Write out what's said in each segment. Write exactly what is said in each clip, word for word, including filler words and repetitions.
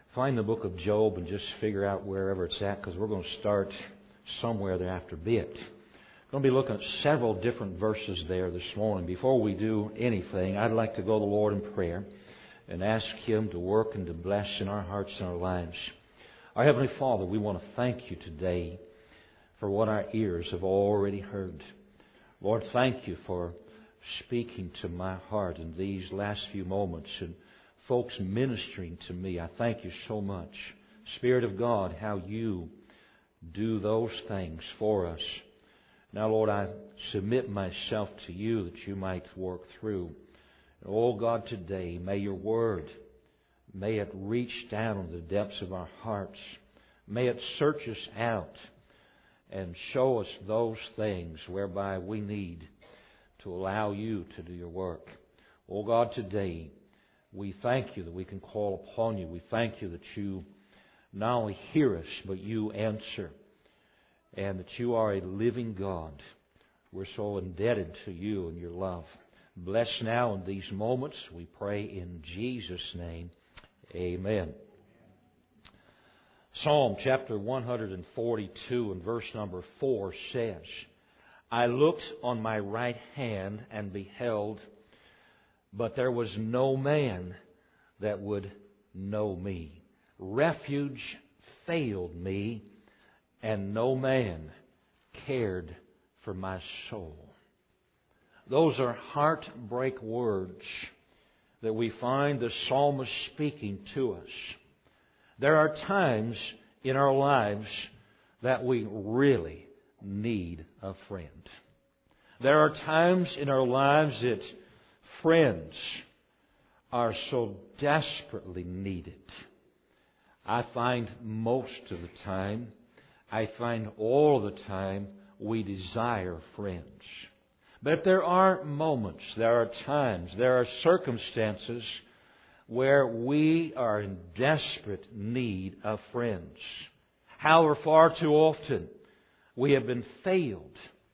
find the book of Job and just figure out wherever it's at, because we're going to start somewhere there after bit. We're going to be looking at several different verses there this morning. Before we do anything, I'd like to go to the Lord in prayer and ask Him to work and to bless in our hearts and our lives. Our Heavenly Father, we want to thank You today for what our ears have already heard. Lord, thank You for speaking to my heart in these last few moments and folks ministering to me. I thank You so much. Spirit of God, how You do those things for us. Now, Lord, I submit myself to You that You might work through. And, oh God, today, may Your Word, may it reach down into the depths of our hearts. May it search us out and show us those things whereby we need to allow You to do Your work. Oh God, today, we thank You that we can call upon You. We thank You that You not only hear us, but You answer. And that You are a living God. We're so indebted to You and Your love. Bless now in these moments, we pray in Jesus' name. Amen. Psalm chapter one forty-two and verse number four says, I looked on my right hand and beheld, but there was no man that would know me. Refuge failed me, and no man cared for my soul. Those are heartbreak words that we find the psalmist speaking to us. There are times in our lives that we really need a friend. There are times in our lives that friends are so desperately needed. I find most of the time, I find all the time, we desire friends. But there are moments, there are times, there are circumstances where we are in desperate need of friends. However, far too often we have been failed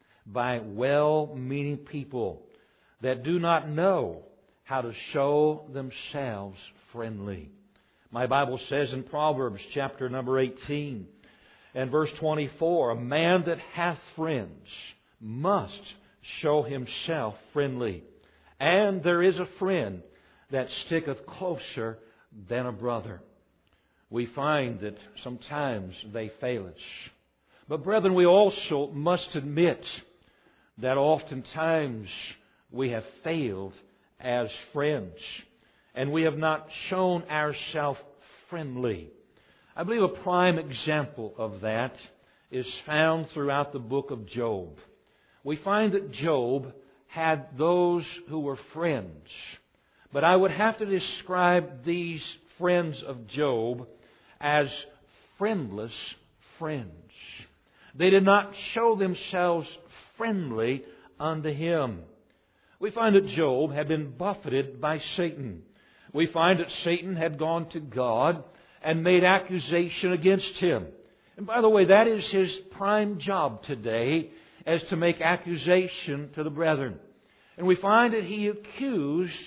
by well-meaning people that do not know how to show themselves friendly. My Bible says in Proverbs chapter number eighteen and verse twenty-four, a man that hath friends must show himself friendly. And there is a friend that sticketh closer than a brother. We find that sometimes they fail us. But brethren, we also must admit that oftentimes we have failed as friends, and we have not shown ourselves friendly. I believe a prime example of that is found throughout the book of Job. We find that Job had those who were friends. But I would have to describe these friends of Job as friendless friends. They did not show themselves friendly unto him. We find that Job had been buffeted by Satan. We find that Satan had gone to God and made accusation against him. And by the way, that is his prime job today, as to make accusation to the brethren. And we find that he accused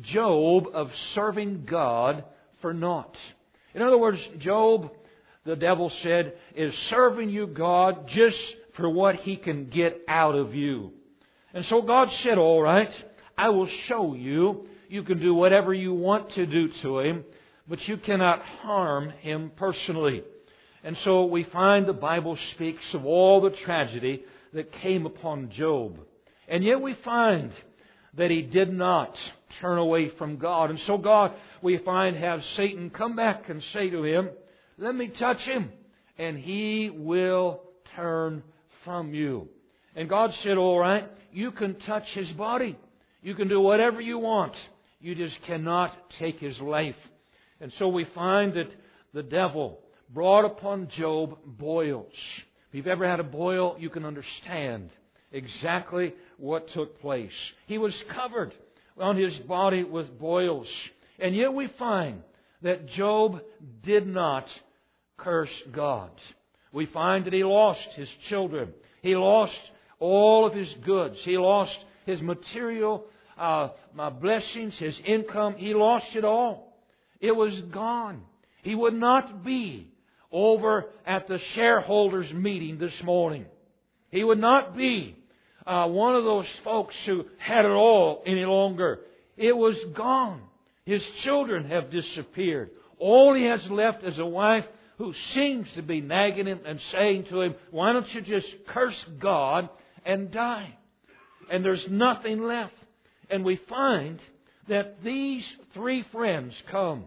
Job of serving God for naught. In other words, Job, the devil said, is serving you, God, just for what he can get out of you. And so God said, all right, I will show you. You can do whatever you want to do to him, but you cannot harm him personally. And so we find the Bible speaks of all the tragedy that came upon Job. And yet we find that he did not turn away from God. And so God, we find, have Satan come back and say to him, let me touch him, and he will turn from you. And God said, all right, you can touch his body. You can do whatever you want. You just cannot take his life. And so we find that the devil brought upon Job boils. If you've ever had a boil, you can understand exactly what took place. He was covered on his body with boils. And yet we find that Job did not curse God. We find that he lost his children. He lost all of his goods. He lost his material uh, blessings, his income. He lost it all. It was gone. He would not be over at the shareholders meeting this morning. He would not be uh, one of those folks who had it all any longer. It was gone. His children have disappeared. All he has left is a wife who seems to be nagging him and saying to him, why don't you just curse God and die? And there's nothing left. And we find that these three friends come.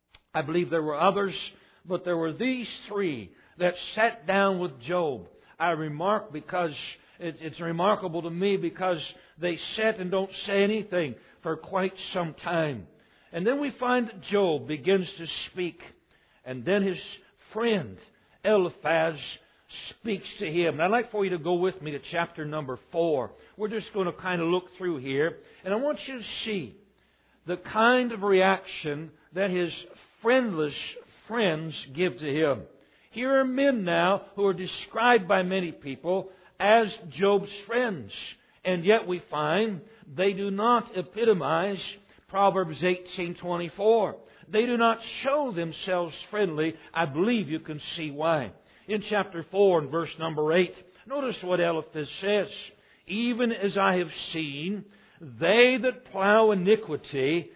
I believe there were others, but there were these three that sat down with Job. I remark because it's remarkable to me because they sit and don't say anything for quite some time. And then we find that Job begins to speak. And then his friend Eliphaz speaks to him. And I'd like for you to go with me to chapter number four. We're just going to kind of look through here. And I want you to see the kind of reaction that his friendless friends give to him. Here are men now who are described by many people as Job's friends. And yet we find they do not epitomize Proverbs eighteen twenty-four. They do not show themselves friendly. I believe you can see why. In chapter four and verse number eight, notice what Eliphaz says. Even as I have seen, they that plow iniquity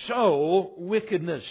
sow wickedness,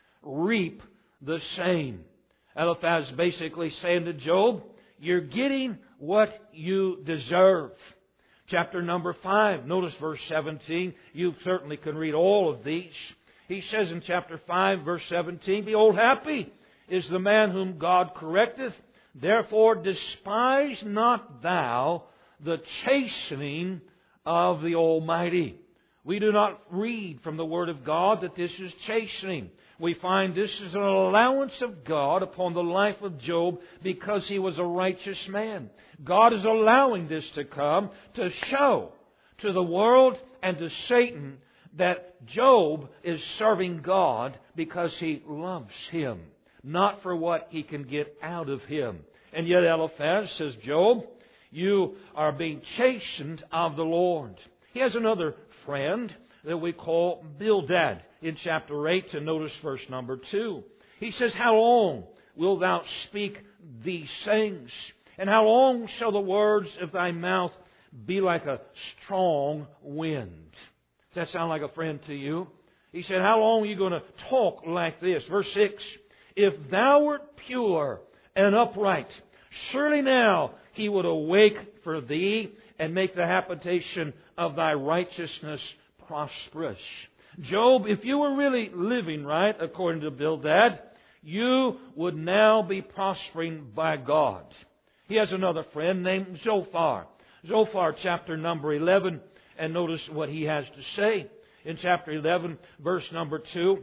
reap the same. Eliphaz basically saying to Job, you're getting what you deserve. Chapter number five, notice verse seventeen. You certainly can read all of these. He says in chapter five, verse seventeen, behold, happy is the man whom God correcteth. Therefore despise not thou the chastening of the Almighty. We do not read from the Word of God that this is chastening. We find this is an allowance of God upon the life of Job because he was a righteous man. God is allowing this to come to show to the world and to Satan that Job is serving God because he loves Him, not for what he can get out of Him. And yet Eliphaz says, Job, you are being chastened of the Lord. He has another friend that we call Bildad in chapter eight, and notice verse number two. He says, how long wilt thou speak these things? And how long shall the words of thy mouth be like a strong wind? Does that sound like a friend to you? He said, how long are you going to talk like this? Verse six, if thou wert pure and upright, surely now He would awake for thee and make the habitation of thy righteousness prosperous. Job, if you were really living right, according to Bildad, you would now be prospering by God. He has another friend named Zophar. Zophar, chapter number eleven, and notice what he has to say. In chapter eleven, verse number two,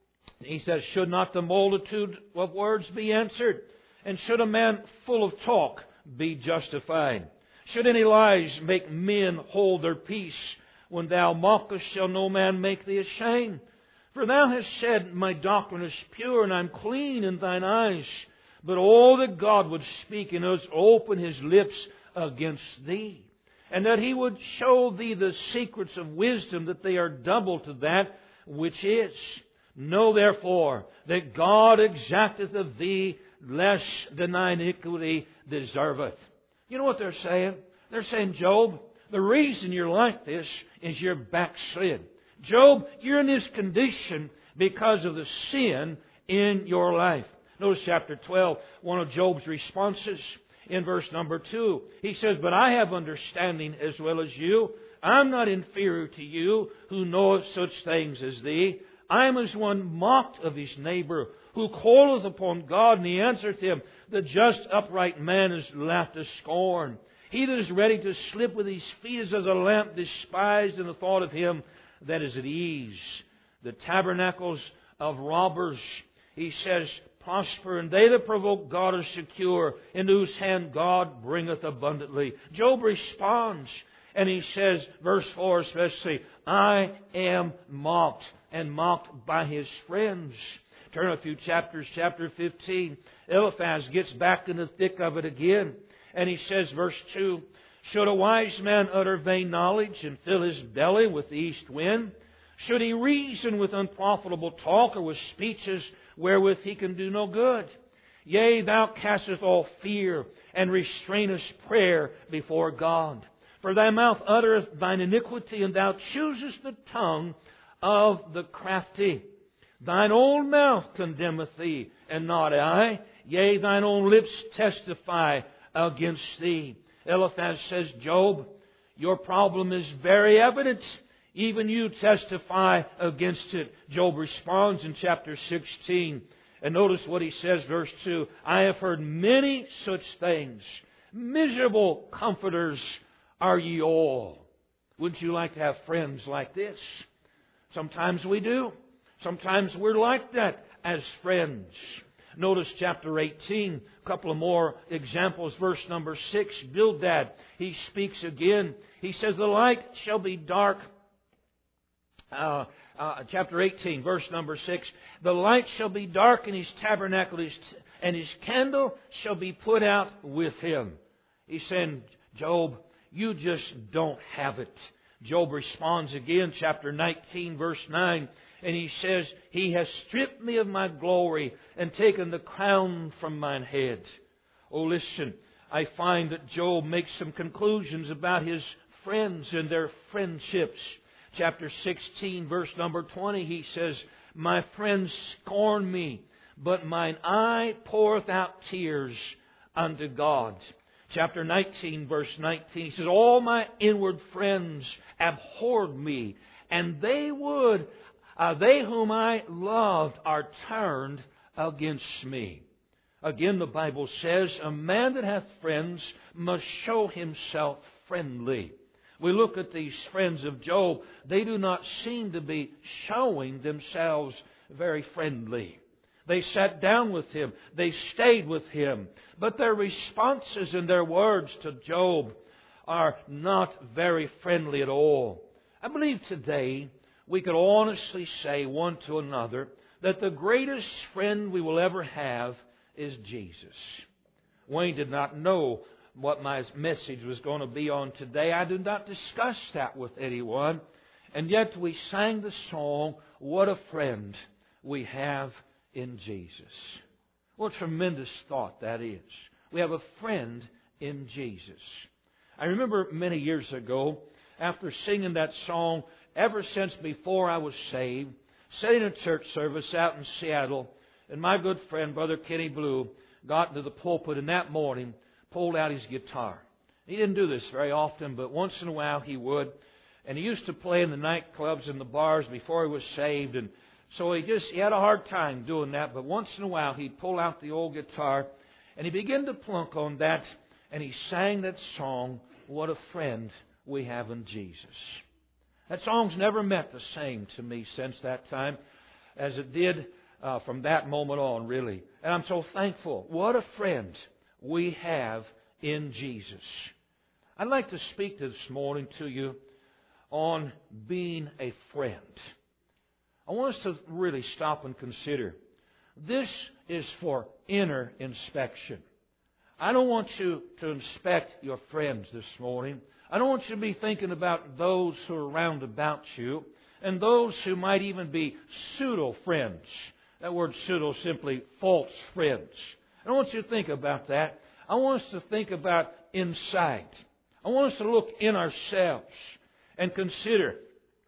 he says, should not the multitude of words be answered? And should a man full of talk be justified? Should any lies make men hold their peace? When thou mockest, shall no man make thee ashamed? For thou hast said, my doctrine is pure, and I am clean in thine eyes. But all that God would speak in us, open His lips against thee. And that He would show thee the secrets of wisdom, that they are double to that which is. Know therefore that God exacteth of thee less than thine iniquity deserveth. You know what they're saying? They're saying, Job, the reason you're like this is you're backslid. Job, you're in this condition because of the sin in your life. Notice chapter twelve, one of Job's responses in verse number two. He says, but I have understanding as well as you. I'm not inferior to you who knoweth such things as thee. I am as one mocked of his neighbor, who calleth upon God, and He answereth him. The just upright man is laughed to scorn. He that is ready to slip with his feet is as a lamp despised in the thought of him that is at ease. The tabernacles of robbers, he says, prosper, and they that provoke God are secure, in whose hand God bringeth abundantly. Job responds, and he says, verse four especially, I am mocked, and mocked by his friends. Turn a few chapters, chapter fifteen. Eliphaz gets back in the thick of it again. And he says, verse two, should a wise man utter vain knowledge and fill his belly with the east wind? Should he reason with unprofitable talk, or with speeches wherewith he can do no good. Yea, thou castest all fear, and restrainest prayer before God. For thy mouth uttereth thine iniquity, and thou choosest the tongue of the crafty. Thine own mouth condemneth thee, and not I. Yea, thine own lips testify against thee. Eliphaz says, Job, your problem is very evident. Even you testify against it. Job responds in chapter sixteen. And notice what he says, verse two. I have heard many such things. Miserable comforters are ye all. Wouldn't you like to have friends like this? Sometimes we do. Sometimes we're like that as friends. Notice chapter eighteen, a couple of more examples. Verse number six, Bildad, he speaks again. He says, the light shall be dark. Uh, uh, chapter eighteen, verse number six, the light shall be dark in his tabernacle, and his candle shall be put out with him. He's saying, Job, you just don't have it. Job responds again, chapter nineteen, verse nine, and he says, he has stripped me of my glory and taken the crown from mine head. Oh, listen, I find that Job makes some conclusions about his friends and their friendships. Chapter sixteen, verse number twenty, he says, my friends scorn me, but mine eye poureth out tears unto God. Chapter nineteen, verse nineteen, he says, all my inward friends abhorred me, and they would, uh, they whom I loved are turned against me. Again, the Bible says, a man that hath friends must show himself friendly. We look at these friends of Job, they do not seem to be showing themselves very friendly. They sat down with him. They stayed with him. But their responses and their words to Job are not very friendly at all. I believe today we could honestly say one to another that the greatest friend we will ever have is Jesus. Wayne did not know what my message was going to be on today. I did not discuss that with anyone. And yet we sang the song, What a Friend We Have in Jesus. What a tremendous thought that is. We have a friend in Jesus. I remember many years ago, after singing that song, ever since before I was saved, sitting in a church service out in Seattle, and my good friend, Brother Kenny Blue, got into the pulpit, and that morning pulled out his guitar. He didn't do this very often, but once in a while he would. And he used to play in the nightclubs and the bars before he was saved, and so he just he had a hard time doing that. But once in a while he'd pull out the old guitar, and he began to plunk on that, and he sang that song, What a Friend We Have in Jesus. That song's never meant the same to me since that time as it did uh, from that moment on, really. And I'm so thankful. What a friend we have in Jesus. I'd like to speak this morning to you on being a friend. I want us to really stop and consider. This is for inner inspection. I don't want you to inspect your friends this morning. I don't want you to be thinking about those who are round about you and those who might even be pseudo-friends. That word pseudo simply false friends. I don't want you to think about that. I want us to think about inside. I want us to look in ourselves and consider,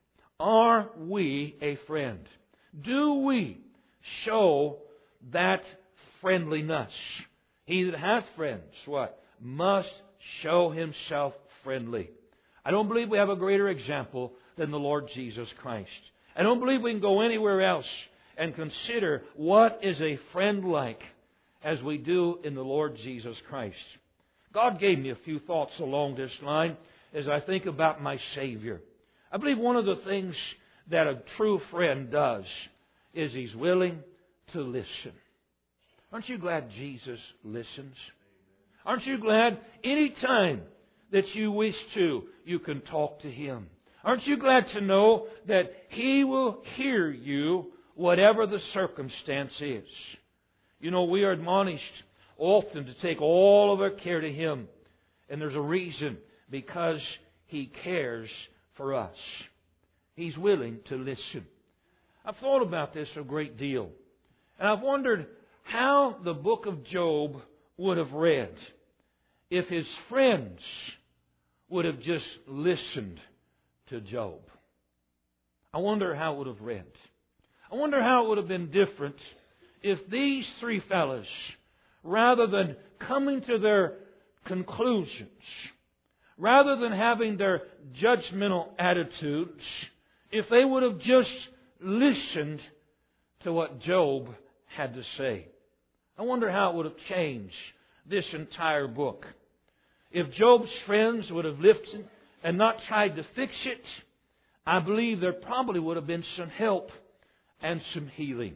are we a friend? Do we show that friendliness? He that hath friends, what? Must show himself friendly. I don't believe we have a greater example than the Lord Jesus Christ. I don't believe we can go anywhere else and consider what is a friend like as we do in the Lord Jesus Christ. God gave me a few thoughts along this line as I think about my Savior. I believe one of the things that a true friend does is he's willing to listen. Aren't you glad Jesus listens? Aren't you glad any time that you wish to, you can talk to Him? Aren't you glad to know that He will hear you whatever the circumstance is? You know, we are admonished often to take all of our care to Him. And there's a reason, because He cares for us. He's willing to listen. I've thought about this a great deal. And I've wondered how the book of Job would have read if his friends would have just listened to Job. I wonder how it would have read. I wonder how it would have been different if these three fellows, rather than coming to their conclusions, rather than having their judgmental attitudes, if they would have just listened to what Job had to say. I wonder how it would have changed this entire book. If Job's friends would have listened and not tried to fix it, I believe there probably would have been some help and some healing.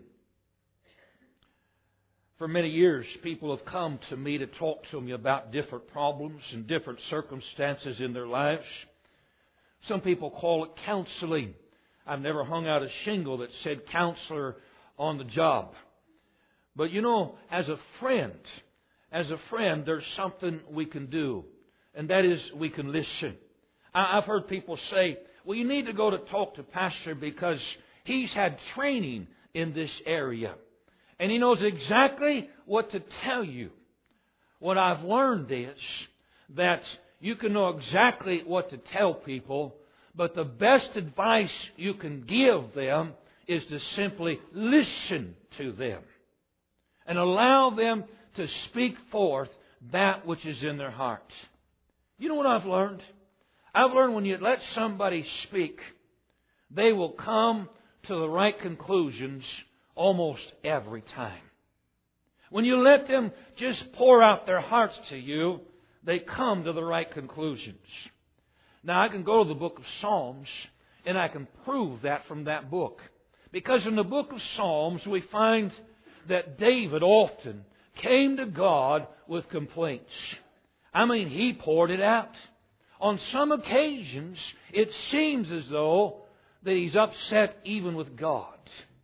For many years, people have come to me to talk to me about different problems and different circumstances in their lives. Some people call it counseling. I've never hung out a shingle that said counselor on the job. But you know, as a friend, as a friend, there's something we can do. And that is, we can listen. I've heard people say, well, you need to go to talk to Pastor because he's had training in this area. And he knows exactly what to tell you. What I've learned is that you can know exactly what to tell people, but the best advice you can give them is to simply listen to them and allow them to speak forth that which is in their heart. You know what I've learned? I've learned when you let somebody speak, they will come to the right conclusions almost every time. When you let them just pour out their hearts to you, they come to the right conclusions. Now, I can go to the book of Psalms, and I can prove that from that book. Because in the book of Psalms, we find that David often came to God with complaints. I mean, he poured it out. On some occasions, it seems as though that he's upset even with God.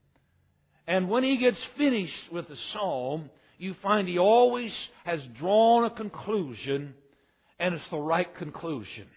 And when he gets finished with the psalm, you find he always has drawn a conclusion, and it's the right conclusion.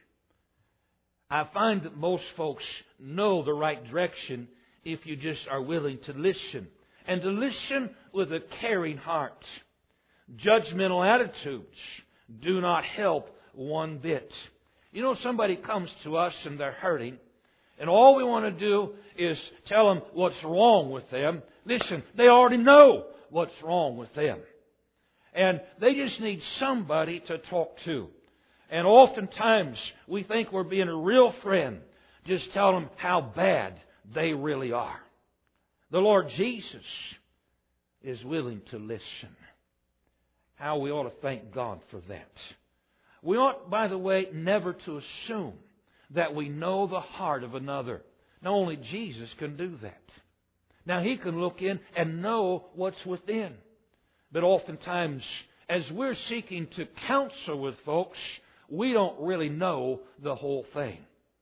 I find that most folks know the right direction if you just are willing to listen. And to listen with a caring heart. Judgmental attitudes do not help one bit. You know, somebody comes to us and they're hurting, and all we want to do is tell them what's wrong with them. Listen, they already know what's wrong with them. And they just need somebody to talk to. And oftentimes we think we're being a real friend, just tell them how bad they really are. The Lord Jesus is willing to listen. How we ought to thank God for that. We ought, by the way, never to assume that we know the heart of another. Not only Jesus can do that. Now, He can look in and know what's within. But oftentimes, as we're seeking to counsel with folks, we don't really know the whole thing.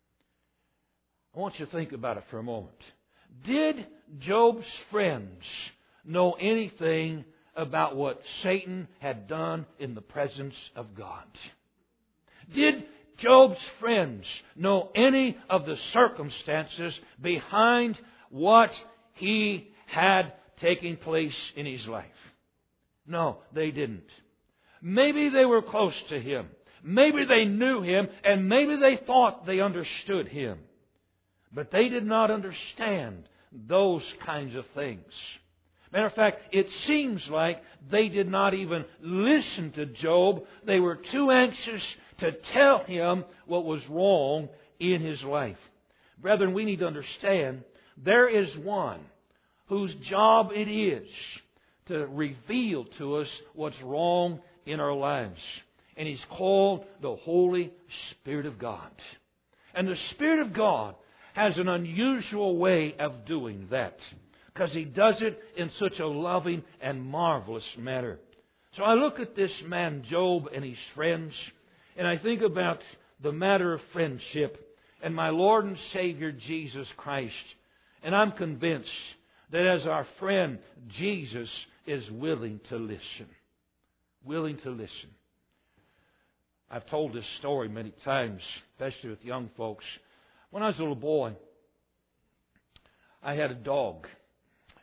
I want you to think about it for a moment. Did Job's friends know anything about what Satan had done in the presence of God? Did Job's friends know any of the circumstances behind what he had taking place in his life? No, they didn't. Maybe they were close to him. Maybe they knew him, and maybe they thought they understood him. But they did not understand those kinds of things. Matter of fact, it seems like they did not even listen to Job. They were too anxious to tell him what was wrong in his life. Brethren, we need to understand there is one whose job it is to reveal to us what's wrong in our lives. And He's called the Holy Spirit of God. And the Spirit of God has an unusual way of doing that, because He does it in such a loving and marvelous manner. So I look at this man Job and his friends, and I think about the matter of friendship and my Lord and Savior Jesus Christ. And I'm convinced that as our friend, Jesus is willing to listen. Willing to listen. I've told this story many times, especially with young folks. When I was a little boy, I had a dog.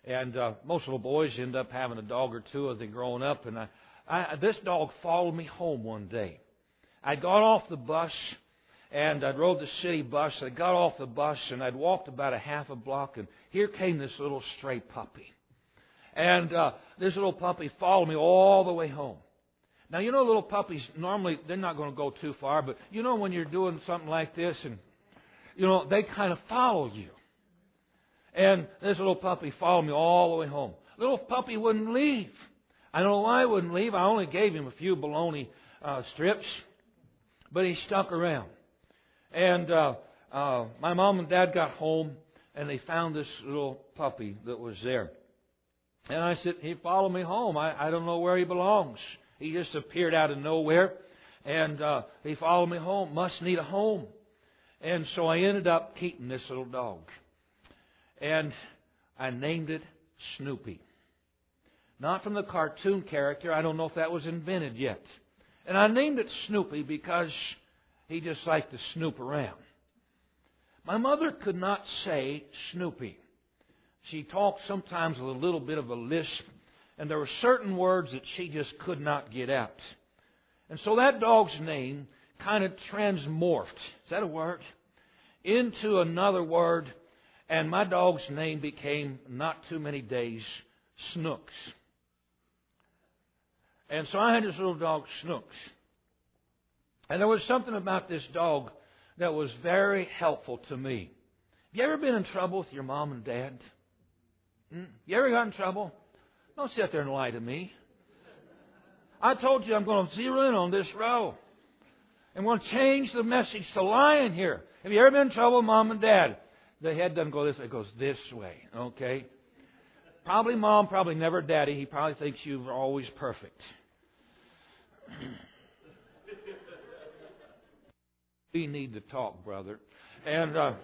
And uh, most little boys end up having a dog or two as they growing up. And I, I, this dog followed me home one day. I got off the bus, and I rode the city bus. I got off the bus, and I'd walked about a half a block, and here came this little stray puppy. And uh, this little puppy followed me all the way home. Now, you know, little puppies, normally, they're not going to go too far, but you know when you're doing something like this, and, you know, they kind of follow you. And this little puppy followed me all the way home. Little puppy wouldn't leave. I don't know why he wouldn't leave. I only gave him a few bologna uh, strips, but he stuck around. And uh, uh, my mom and dad got home, and they found this little puppy that was there. And I said, he followed me home. I, I don't know where he belongs. He just appeared out of nowhere, and uh, he followed me home. Must need a home. And so I ended up keeping this little dog. And I named it Snoopy. Not from the cartoon character. I don't know if that was invented yet. And I named it Snoopy because he just liked to snoop around. My mother could not say Snoopy. She talked sometimes with a little bit of a lisp, and there were certain words that she just could not get out. And so that dog's name kind of transmorphed, is that a word? Into another word, and my dog's name became, not too many days, Snooks. And so I had this little dog, Snooks. And there was something about this dog that was very helpful to me. Have you ever been in trouble with your mom and dad? Hmm? You ever got in trouble? Don't sit there and lie to me. I told you I'm going to zero in on this row. And we're going to change the message to lying here. Have you ever been in trouble with mom and dad? The head doesn't go this way, it goes this way. Okay? Probably mom, probably never daddy. He probably thinks you're always perfect. We need to talk, brother. And, uh,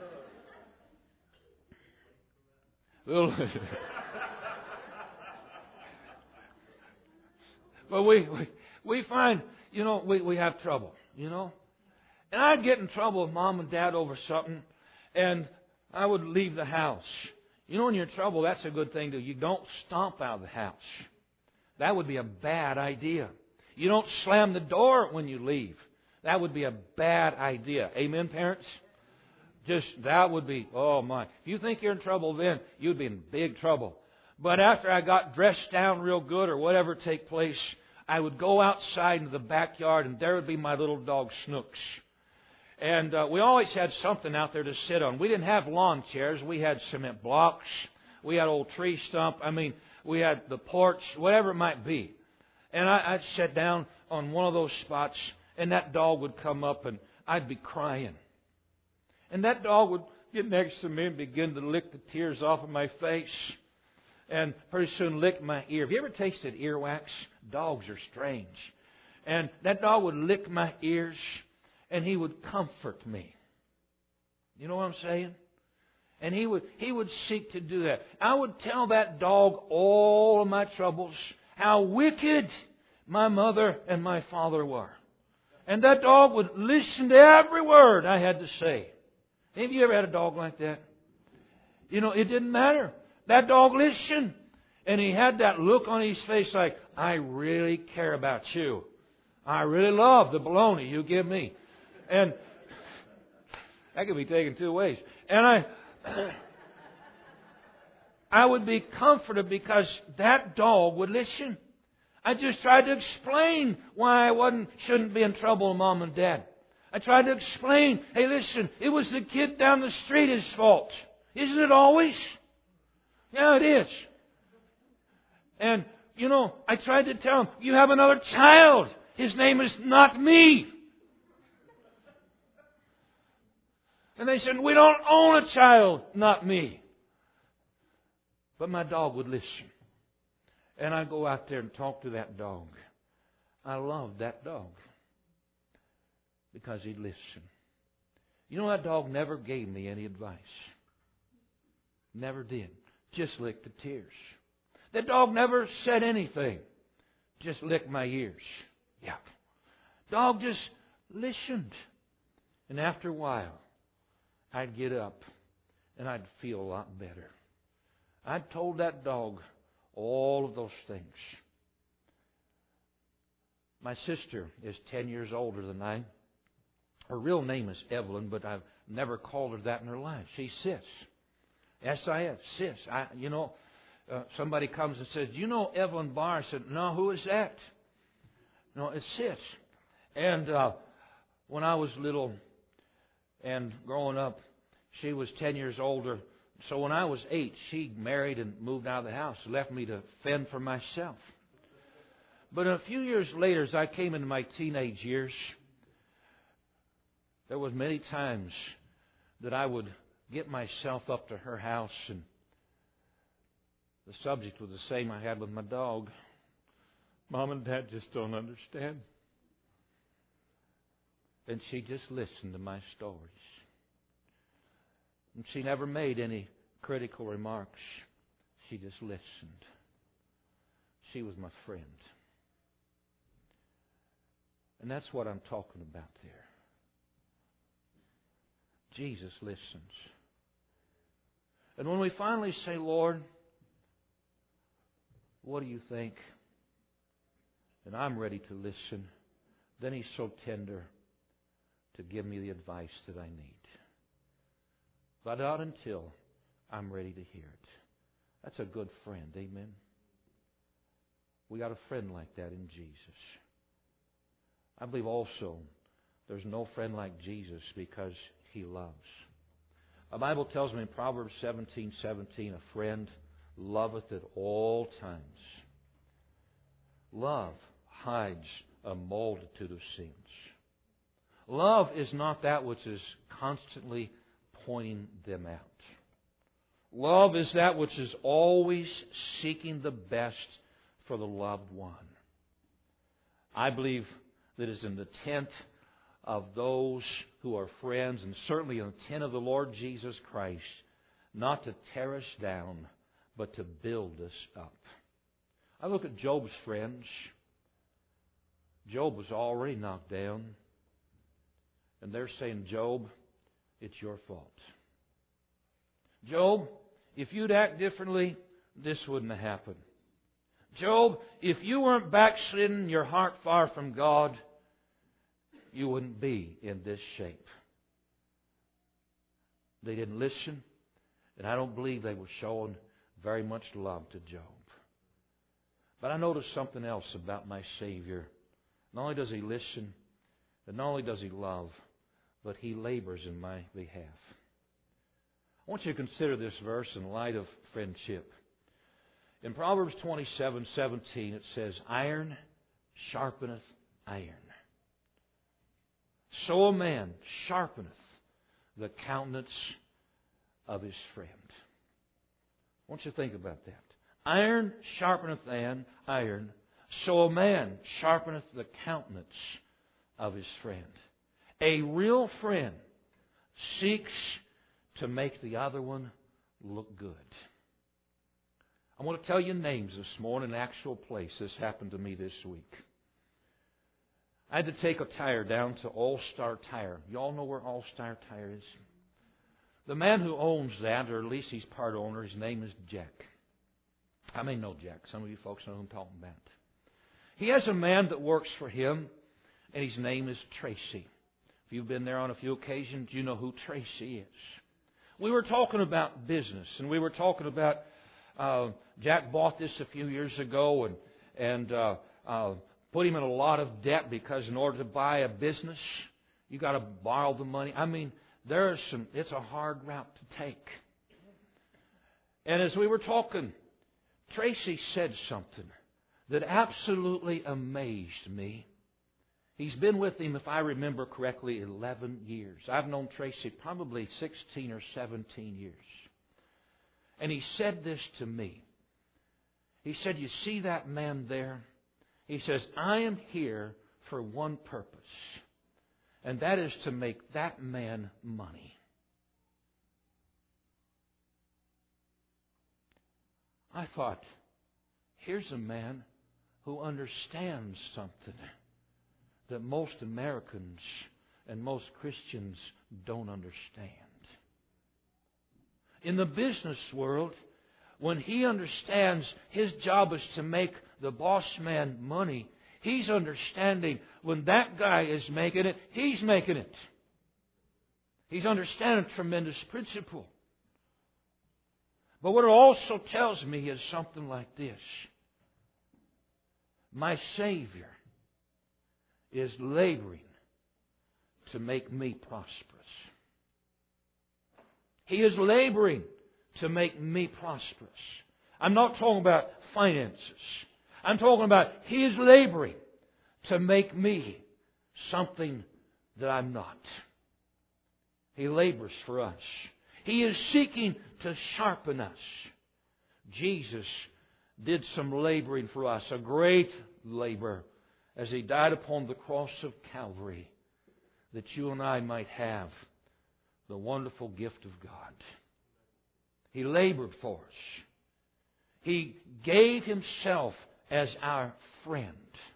well, we, we, we find, you know, we, we have trouble, you know. And I'd get in trouble with mom and dad over something, and I would leave the house. You know, when you're in trouble, that's a good thing to do. You don't stomp out of the house. That would be a bad idea. You don't slam the door when you leave. That would be a bad idea. Amen, parents? Just, that would be, oh my. If you think you're in trouble then, you'd be in big trouble. But after I got dressed down real good or whatever take place, I would go outside into the backyard, and there would be my little dog, Snooks. And uh, we always had something out there to sit on. We didn't have lawn chairs. We had cement blocks. We had old tree stump. I mean, we had the porch, whatever it might be. And I, I'd sit down on one of those spots, and that dog would come up, and I'd be crying. And that dog would get next to me and begin to lick the tears off of my face. And pretty soon lick my ear. Have you ever tasted earwax? Dogs are strange. And that dog would lick my ears, and he would comfort me. You know what I'm saying? And he would he would seek to do that. I would tell that dog all of my troubles, how wicked my mother and my father were. And that dog would listen to every word I had to say. Have you ever had a dog like that? You know, it didn't matter. That dog listened. And he had that look on his face like, I really care about you. I really love the bologna you give me. And that could be taken two ways. And I I would be comforted because that dog would listen. I just tried to explain why I wasn't shouldn't be in trouble with mom and dad. I tried to explain, hey, listen, it was the kid down the street's fault. Isn't it always? Yeah, it is. And, you know, I tried to tell him, you have another child. His name is not me. And they said, we don't own a child, not me. But my dog would listen. And I'd go out there and talk to that dog. I loved that dog because he'd listen. You know, that dog never gave me any advice. Never did. Just licked the tears. That dog never said anything. Just licked my ears. Yeah. Dog just listened. And after a while, I'd get up and I'd feel a lot better. I told that dog all of those things. My sister is ten years older than I. Her real name is Evelyn, but I've never called her that in her life. She's Sis. S I S, Sis. I, you know, uh, somebody comes and says, "Do you know Evelyn Barr?" I said, "No, who is that?" "No, it's Sis." And uh, when I was little and growing up, she was ten years older. So when I was eight, she married and moved out of the house, left me to fend for myself. But a few years later, as I came into my teenage years, there was many times that I would get myself up to her house, and the subject was the same I had with my dog. "Mom and Dad just don't understand." And she just listened to my stories. And she never made any critical remarks. She just listened. She was my friend. And that's what I'm talking about there. Jesus listens. And when we finally say, "Lord, what do you think?" and I'm ready to listen, then He's so tender to give me the advice that I need. But not until I'm ready to hear it. That's a good friend, amen? We got a friend like that in Jesus. I believe also there's no friend like Jesus because He loves. The Bible tells me in Proverbs seventeen seventeen, "A friend loveth at all times." Love hides a multitude of sins. Love is not that which is constantly pointing them out. Love is that which is always seeking the best for the loved one. I believe that is in the intent of those who are friends, and certainly in the intent of the Lord Jesus Christ, not to tear us down, but to build us up. I look at Job's friends. Job was already knocked down. And they're saying, "Job, it's your fault. Job, if you'd act differently, this wouldn't have happened. Job, if you weren't backslidden, your heart far from God, you wouldn't be in this shape." They didn't listen, and I don't believe they were showing very much love to Job. But I noticed something else about my Savior. Not only does He listen, and not only does He love, but He labors in my behalf. I want you to consider this verse in light of friendship. In Proverbs twenty-seven seventeen, it says, "Iron sharpeneth iron. So a man sharpeneth the countenance of his friend." I want you to think about that. Iron sharpeneth iron, so a man sharpeneth the countenance of his friend. A real friend seeks to make the other one look good. I want to tell you names this morning, an actual place. This happened to me this week. I had to take a tire down to All Star Tire. You all know where All Star Tire is? The man who owns that, or at least he's part owner, his name is Jack. I may know Jack. Some of you folks know who I'm talking about. He has a man that works for him, and his name is Tracy. If you've been there on a few occasions, you know who Tracy is. We were talking about business, and we were talking about uh, Jack bought this a few years ago and and uh, uh, put him in a lot of debt because in order to buy a business, you got to borrow the money. I mean, there is some. It's a hard route to take. And as we were talking, Tracy said something that absolutely amazed me. He's been with him, if I remember correctly, eleven years. I've known Tracy probably sixteen or seventeen years. And he said this to me. He said, "You see that man there?" He says, "I am here for one purpose, and that is to make that man money." I thought, here's a man who understands something that most Americans and most Christians don't understand. In the business world, when he understands his job is to make the boss man money, he's understanding when that guy is making it, he's making it. He's understanding a tremendous principle. But what it also tells me is something like this. My Savior is laboring to make me prosperous. He is laboring to make me prosperous. I'm not talking about finances. I'm talking about He is laboring to make me something that I'm not. He labors for us. He is seeking to sharpen us. Jesus did some laboring for us, a great labor, as He died upon the cross of Calvary, that you and I might have the wonderful gift of God. He labored for us. He gave Himself as our friend.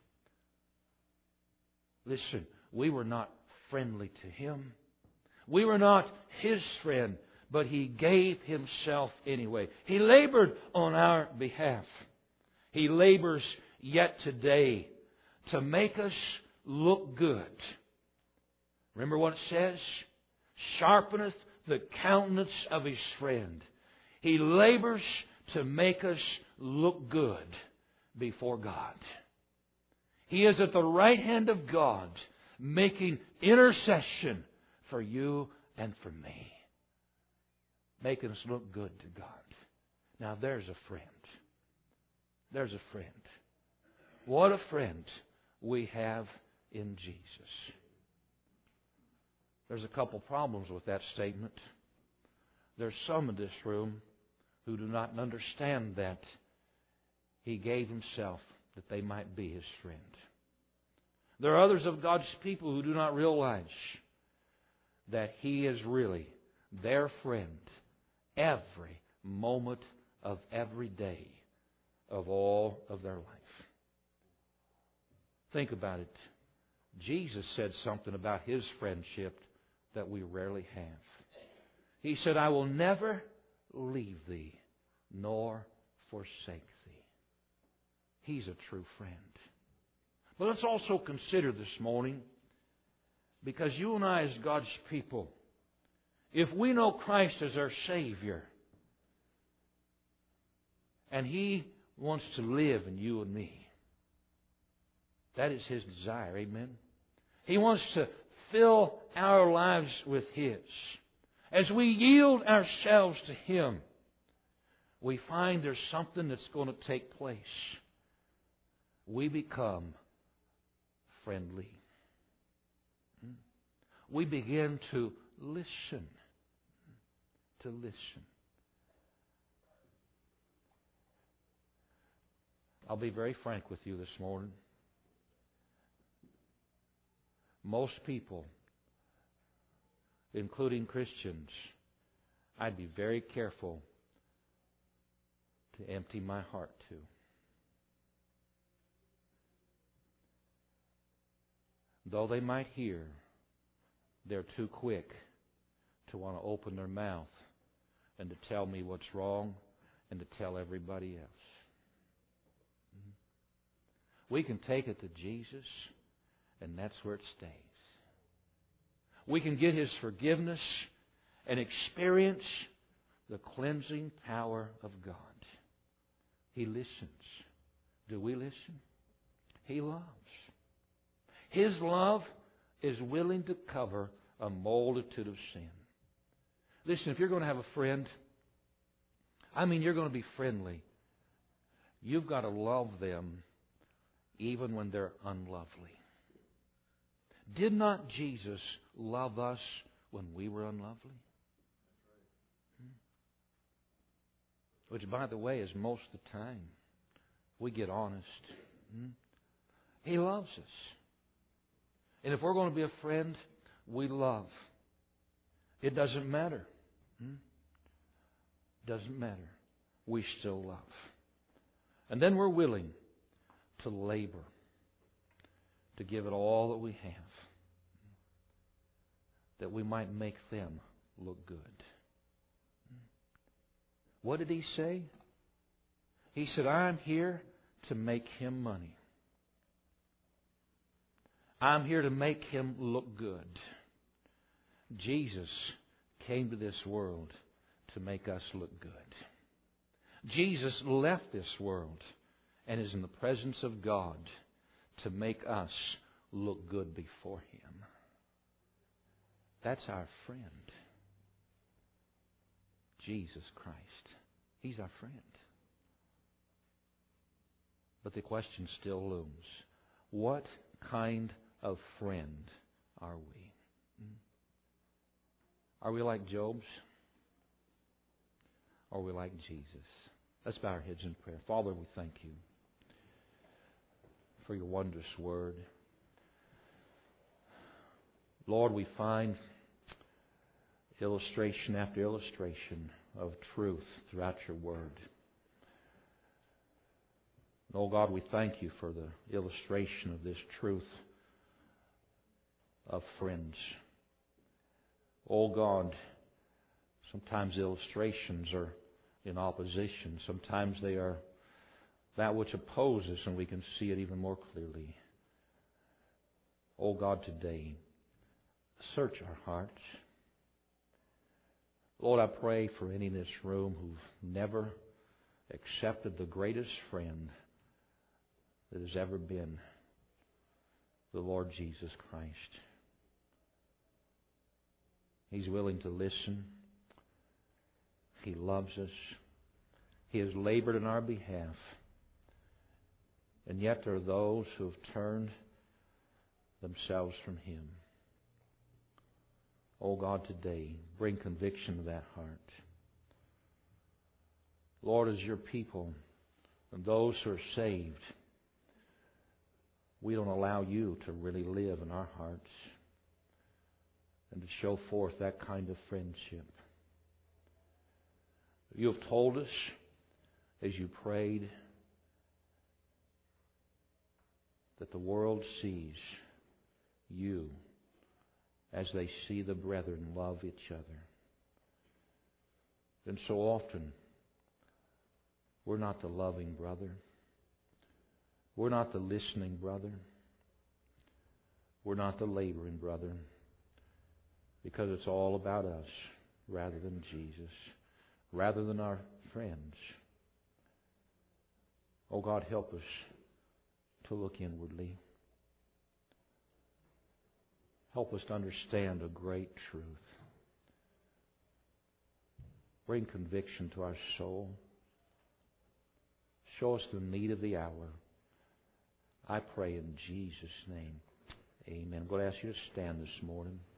Listen, we were not friendly to Him. We were not His friend, but He gave Himself anyway. He labored on our behalf. He labors yet today to make us look good. Remember what it says? Sharpeneth the countenance of His friend. He labors to make us look good before God. He is at the right hand of God, making intercession for you and for me. Making us look good to God. Now there's a friend. There's a friend. What a friend we have in Jesus. There's a couple problems with that statement. There's some in this room who do not understand that He gave Himself that they might be His friend. There are others of God's people who do not realize that He is really their friend every moment of every day of all of their life. Think about it. Jesus said something about His friendship that we rarely have. He said, I will never leave thee nor forsake thee. He's a true friend. But let's also consider this morning, because you and I as God's people, if we know Christ as our Savior, and He wants to live in you and me, that is His desire, amen? He wants to fill our lives with His. As we yield ourselves to Him, we find there's something that's going to take place. We become friendly. We begin to listen. To listen. I'll be very frank with you this morning. Most people, including Christians, I'd be very careful to empty my heart to. Though they might hear, they're too quick to want to open their mouth and to tell me what's wrong and to tell everybody else. We can take it to Jesus, and that's where it stays. We can get His forgiveness and experience the cleansing power of God. He listens. Do we listen? He loves. His love is willing to cover a multitude of sin. Listen, if you're going to have a friend, I mean you're going to be friendly, you've got to love them even when they're unlovely. Did not Jesus love us when we were unlovely? Which, by the way, is most of the time. We get honest. He loves us. And if we're going to be a friend, we love. It doesn't matter. Doesn't matter. We still love. And then we're willing to labor, to give it all that we have, that we might make them look good. What did He say? He said, I'm here to make him money. I'm here to make him look good. Jesus came to this world to make us look good. Jesus left this world and is in the presence of God to make us look good before him. That's our friend. Jesus Christ. He's our friend. But the question still looms. What kind of friend are we? Are we like Job's? Or are we like Jesus? Let's bow our heads in prayer. Father, we thank you for your wondrous word. Lord, we find illustration after illustration of truth throughout your word. Oh God, we thank you for the illustration of this truth of friends. Oh God, sometimes illustrations are in opposition. Sometimes they are that which opposes, and we can see it even more clearly. Oh God, today, search our hearts. Lord, I pray for any in this room who've never accepted the greatest friend that has ever been, the Lord Jesus Christ. He's willing to listen. He loves us. He has labored on our behalf. And yet there are those who have turned themselves from Him. Oh God, today, bring conviction to that heart. Lord, as your people and those who are saved, we don't allow you to really live in our hearts and to show forth that kind of friendship. You have told us, as you prayed, that the world sees you as they see the brethren love each other. And so often, we're not the loving brother. We're not the listening brother. We're not the laboring brother. Because it's all about us rather than Jesus, rather than our friends. Oh God, help us to look inwardly. Help us to understand a great truth. Bring conviction to our soul. Show us the need of the hour. I pray in Jesus' name. Amen. I'm going to ask you to stand this morning.